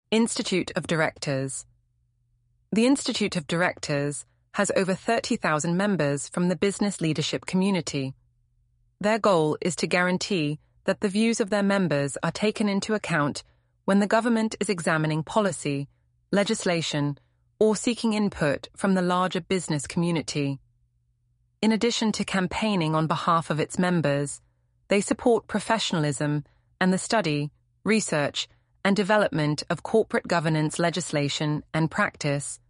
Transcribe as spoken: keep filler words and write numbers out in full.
Institute of Directors. The Institute of Directors has over thirty thousand members from the business leadership community. Their goal is to guarantee that the views of their members are taken into account when the government is examining policy, legislation, or seeking input from the larger business community. In addition to campaigning on behalf of its members, they support professionalism and the study, research, and development of corporate governance legislation and practice,